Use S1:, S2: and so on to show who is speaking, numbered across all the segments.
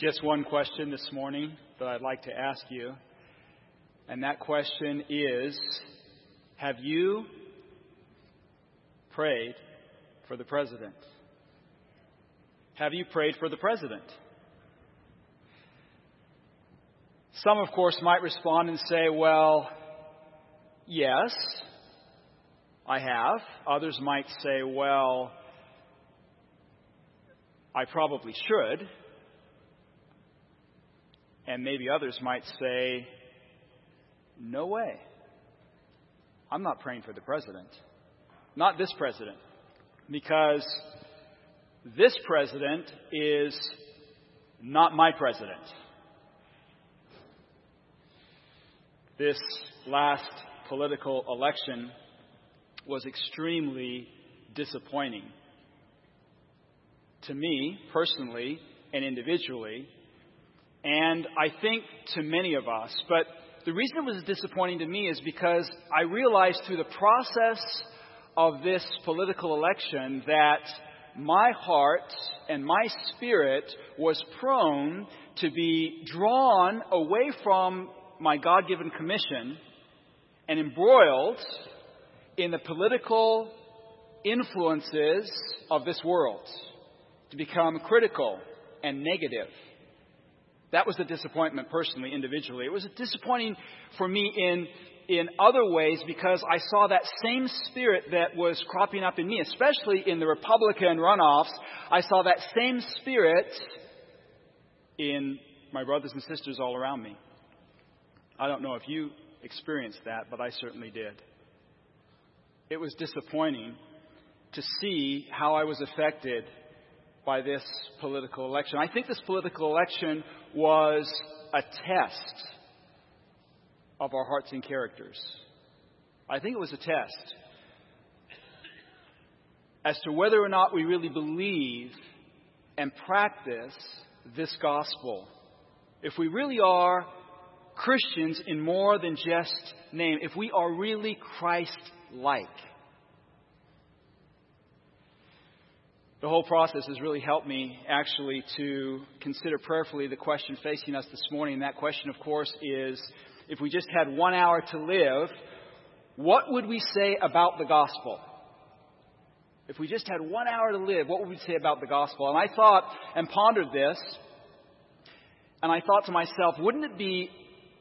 S1: Just one question this morning that I'd like to ask you, and that question is, have you prayed for the president? Have you prayed for the president? Some, of course, might respond and say, well, yes, I have. Others might say, well, I probably should. And maybe others might say, no way. I'm not praying for the president. Not this president. Because this president is not my president. This last political election was extremely disappointing to me personally and individually, and I think to many of us. But the reason it was disappointing to me is because I realized through the process of this political election that my heart and my spirit was prone to be drawn away from my God-given commission and embroiled in the political influences of this world, to become critical and negative. That was a disappointment personally, individually. It was disappointing for me in other ways because I saw that same spirit that was cropping up in me, especially in the Republican runoffs. I saw that same spirit in my brothers and sisters all around me. I don't know if you experienced that, but I certainly did. It was disappointing to see how I was affected by this political election. I think this political election was a test of our hearts and characters. I think it was a test as to whether or not we really believe and practice this gospel. If we really are Christians in more than just name, if we are really Christ-like. The whole process has really helped me actually to consider prayerfully the question facing us this morning. And that question, of course, is, if we just had 1 hour to live, what would we say about the gospel? If we just had 1 hour to live, what would we say about the gospel? And I thought and pondered this, and I thought to myself, wouldn't it be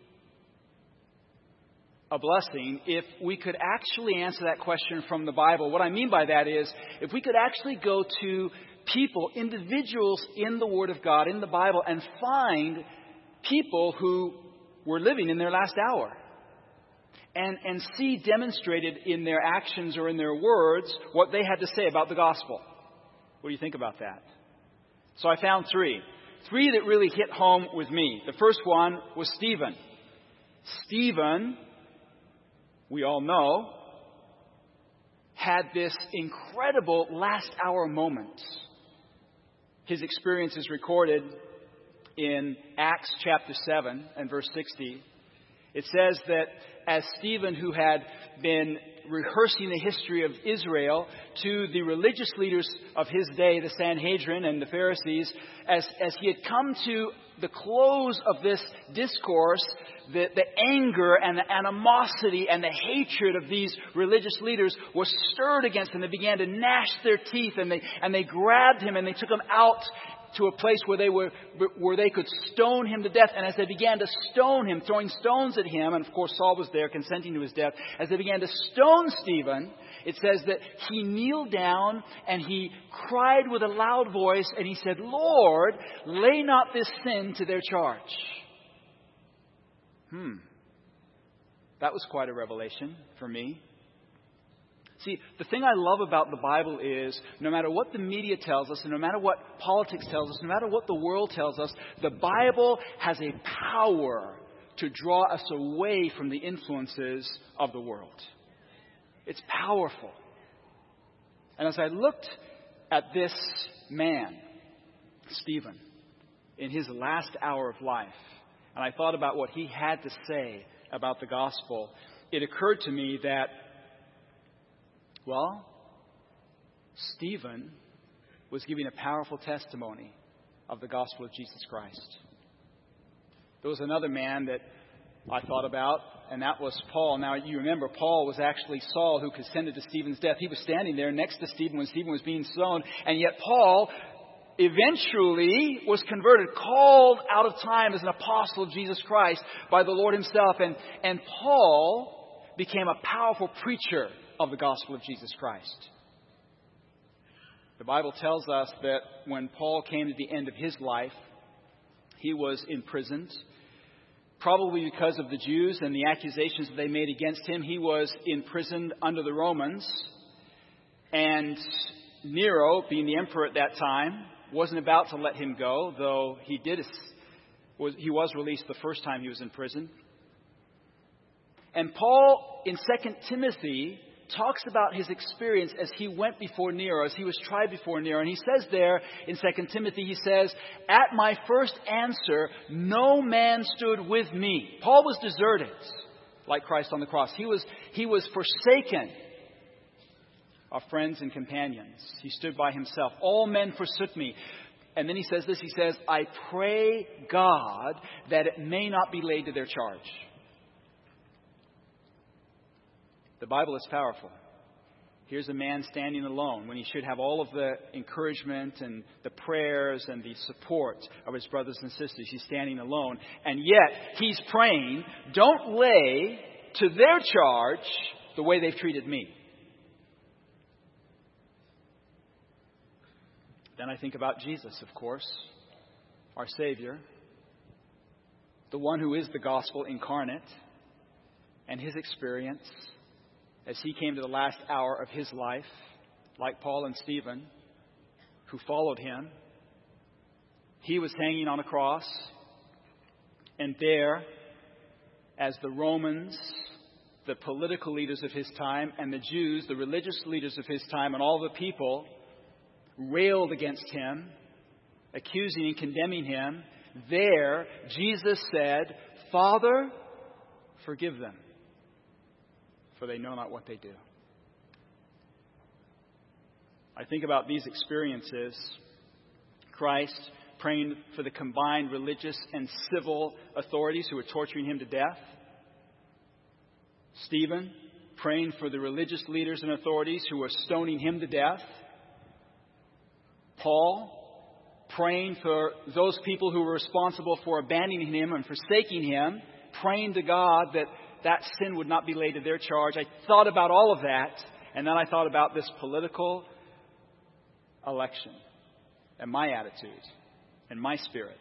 S1: a blessing if we could actually answer that question from the Bible? What I mean by that is, if we could actually go to people, individuals in the Word of God, in the Bible, and find people who were living in their last hour. And see demonstrated in their actions or in their words what they had to say about the gospel. What do you think about that? So I found three that really hit home with me. The first one was Stephen. Stephen, we all know, had this incredible last hour moment. His experience is recorded in Acts chapter 7 and verse 60. It says that as Stephen, who had been rehearsing the history of Israel to the religious leaders of his day, the Sanhedrin and the Pharisees, as he had come to the close of this discourse, the anger and the animosity and the hatred of these religious leaders was stirred against them. They began to gnash their teeth, and they grabbed him and they took him out to a place where they could stone him to death. And as they began to stone him, throwing stones at him, and of course Saul was there consenting to his death, as they began to stone Stephen, it says that he kneeled down and he cried with a loud voice and he said, "Lord, lay not this sin to their charge." That was quite a revelation for me. See, the thing I love about the Bible is no matter what the media tells us, and no matter what politics tells us, no matter what the world tells us, the Bible has a power to draw us away from the influences of the world. It's powerful. And as I looked at this man, Stephen, in his last hour of life, and I thought about what he had to say about the gospel, it occurred to me that, well, Stephen was giving a powerful testimony of the gospel of Jesus Christ. There was another man that I thought about, and that was Paul. Now, you remember, Paul was actually Saul who consented to Stephen's death. He was standing there next to Stephen when Stephen was being stoned, and yet Paul eventually was converted, called out of time as an apostle of Jesus Christ by the Lord himself. And Paul became a powerful preacher of the gospel of Jesus Christ. The Bible tells us that when Paul came to the end of his life, he was imprisoned. Probably because of the Jews and the accusations that they made against him, he was imprisoned under the Romans. And Nero, being the emperor at that time, wasn't about to let him go, though he was released the first time he was in prison. And Paul, in 2 Timothy, talks about his experience as he went before Nero, as he was tried before Nero. And he says there in 2 Timothy, he says, "At my first answer, no man stood with me." Paul was deserted, like Christ on the cross. He was forsaken of friends and companions. He stood by himself. "All men forsook me." And then he says this, he says, "I pray God that it may not be laid to their charge." The Bible is powerful. Here's a man standing alone when he should have all of the encouragement and the prayers and the support of his brothers and sisters. He's standing alone. And yet he's praying, "Don't lay to their charge the way they've treated me." Then I think about Jesus, of course, our Savior, the one who is the gospel incarnate, and his experience as he came to the last hour of his life, like Paul and Stephen, who followed him. He was hanging on a cross, and there, as the Romans, the political leaders of his time, and the Jews, the religious leaders of his time, and all the people railed against him, accusing and condemning him, there Jesus said, "Father, forgive them, for they know not what they do." I think about these experiences. Christ praying for the combined religious and civil authorities who were torturing him to death. Stephen praying for the religious leaders and authorities who were stoning him to death. Paul praying for those people who were responsible for abandoning him and forsaking him, praying to God that sin would not be laid to their charge. I thought about all of that, and then I thought about this political election and my attitude and my spirit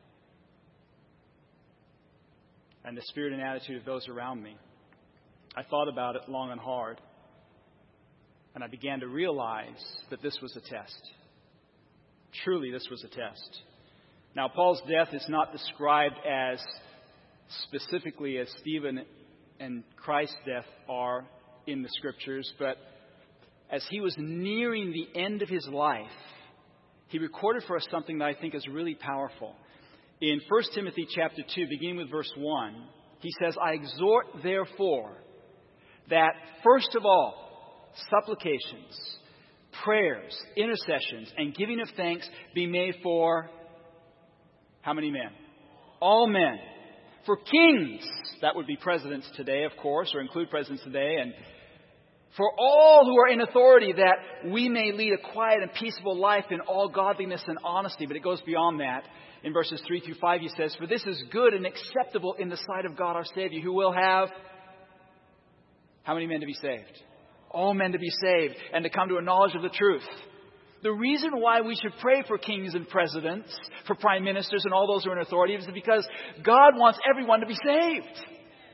S1: and the spirit and attitude of those around me. I thought about it long and hard, and I began to realize that this was a test. Truly, this was a test. Now, Paul's death is not described as specifically as Stephen and Christ's death are in the Scriptures, but as he was nearing the end of his life, he recorded for us something that I think is really powerful. In 1 Timothy chapter 2, beginning with verse 1, he says, "I exhort, therefore, that first of all, supplications, prayers, intercessions, and giving of thanks be made for" how many men? All men. For kings, that would be presidents today, of course, or include presidents today, and for all who are in authority, that we may lead a quiet and peaceable life in all godliness and honesty. But it goes beyond that. In verses 3 through 5, he says, "For this is good and acceptable in the sight of God our Savior, who will have" how many men to be saved? All men to be saved and to come to a knowledge of the truth. The reason why we should pray for kings and presidents, for prime ministers and all those who are in authority, is because God wants everyone to be saved.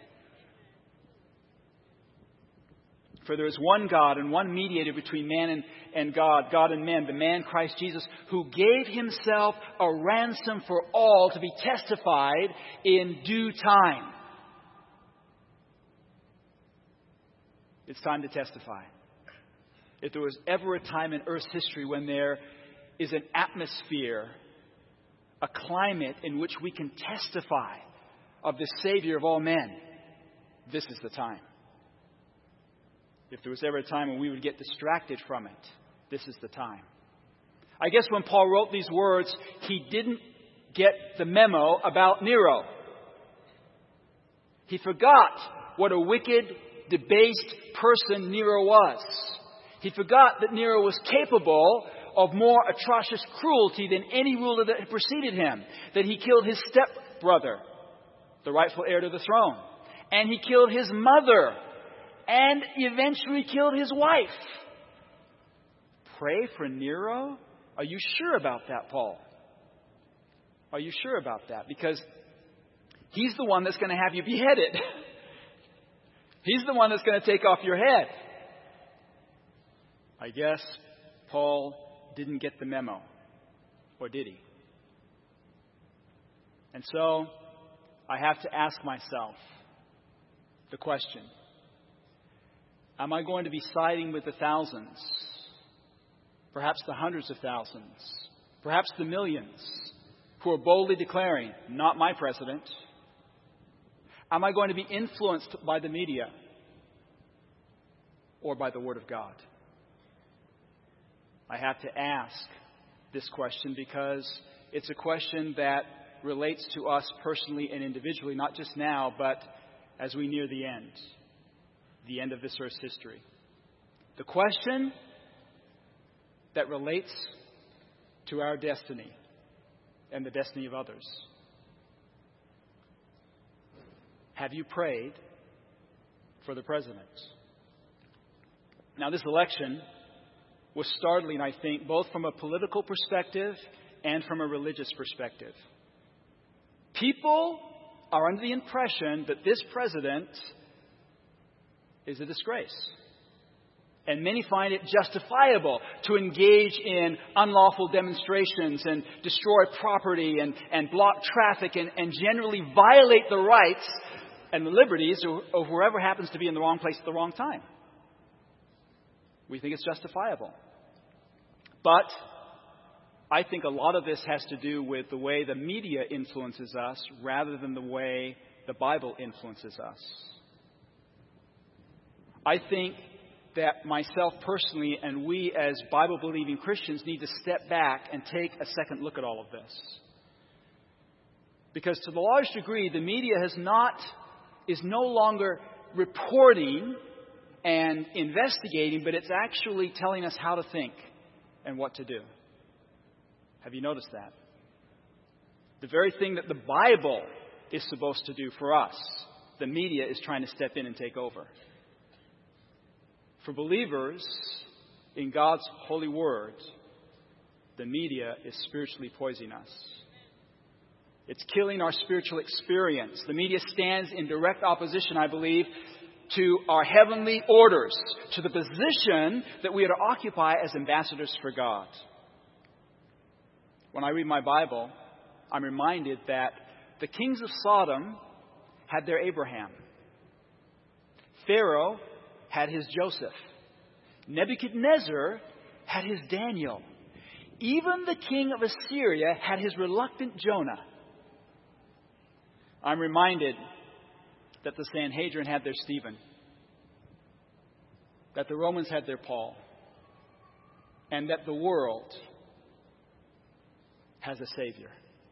S1: For there is one God and one mediator between man and God, God and men, the man Christ Jesus, who gave himself a ransom for all to be testified in due time. It's time to testify. If there was ever a time in Earth's history when there is an atmosphere, a climate in which we can testify of the Savior of all men, this is the time. If there was ever a time when we would get distracted from it, this is the time. I guess when Paul wrote these words, he didn't get the memo about Nero. He forgot what a wicked, debased person Nero was. He forgot that Nero was capable of more atrocious cruelty than any ruler that had preceded him. That he killed his stepbrother, the rightful heir to the throne. And he killed his mother. And eventually killed his wife. Pray for Nero? Are you sure about that, Paul? Are you sure about that? Because he's the one that's going to have you beheaded. He's the one that's going to take off your head. I guess Paul didn't get the memo. Or did he? And so I have to ask myself the question. Am I going to be siding with the thousands? Perhaps the hundreds of thousands? Perhaps the millions who are boldly declaring, not my president? Am I going to be influenced by the media or by the Word of God? I have to ask this question because it's a question that relates to us personally and individually, not just now, but as we near the end of this earth's history. The question that relates to our destiny and the destiny of others. Have you prayed for the president? Now, this election was startling, I think, both from a political perspective and from a religious perspective. People are under the impression that this president is a disgrace. And many find it justifiable to engage in unlawful demonstrations and destroy property and block traffic and generally violate the rights and the liberties of whoever happens to be in the wrong place at the wrong time. We think it's justifiable. But I think a lot of this has to do with the way the media influences us rather than the way the Bible influences us. I think that myself personally and we as Bible-believing Christians need to step back and take a second look at all of this. Because to the large degree, the media is no longer reporting and investigating, but it's actually telling us how to think and what to do. Have you noticed that? The very thing that the Bible is supposed to do for us, the media is trying to step in and take over. For believers in God's holy word, the media is spiritually poisoning us. It's killing our spiritual experience. The media stands in direct opposition, I believe, to our heavenly orders, to the position that we are to occupy as ambassadors for God. When I read my Bible, I'm reminded that the kings of Sodom had their Abraham. Pharaoh had his Joseph. Nebuchadnezzar had his Daniel. Even the king of Assyria had his reluctant Jonah. I'm reminded that the Sanhedrin had their Stephen, that the Romans had their Paul, and that the world has a Savior,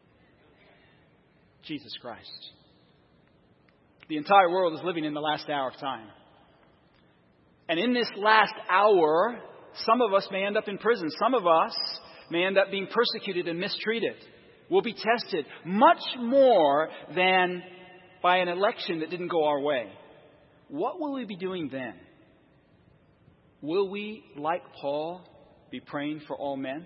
S1: Jesus Christ. The entire world is living in the last hour of time. And in this last hour, some of us may end up in prison. Some of us may end up being persecuted and mistreated. We'll be tested much more than by an election that didn't go our way. What will we be doing then? Will we, like Paul, be praying for all men?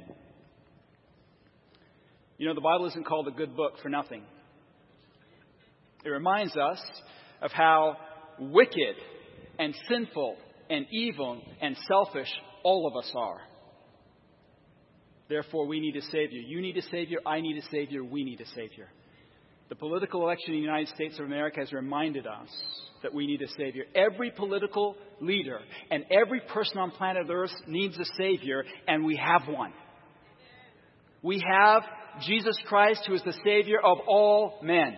S1: You know, the Bible isn't called a good book for nothing. It reminds us of how wicked and sinful and evil and selfish all of us are. Therefore, we need a Savior. You need a Savior. I need a Savior. We need a Savior. The political election in the United States of America has reminded us that we need a Savior. Every political leader and every person on planet Earth needs a Savior, and we have one. We have Jesus Christ, who is the Savior of all men.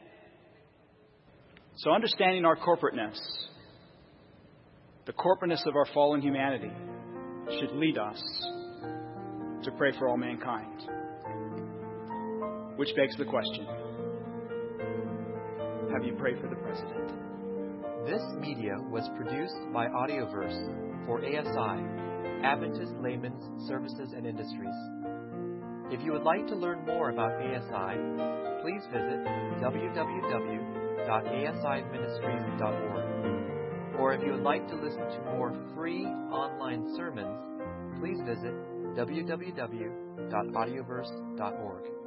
S1: So understanding our corporateness, the corporateness of our fallen humanity, should lead us to pray for all mankind. Which begs the question, have you prayed for the president?
S2: This media was produced by Audioverse for ASI, Adventist Layman's Services and Industries. If you would like to learn more about ASI, please visit www.asiministries.org. Or if you would like to listen to more free online sermons, please visit www.audioverse.org.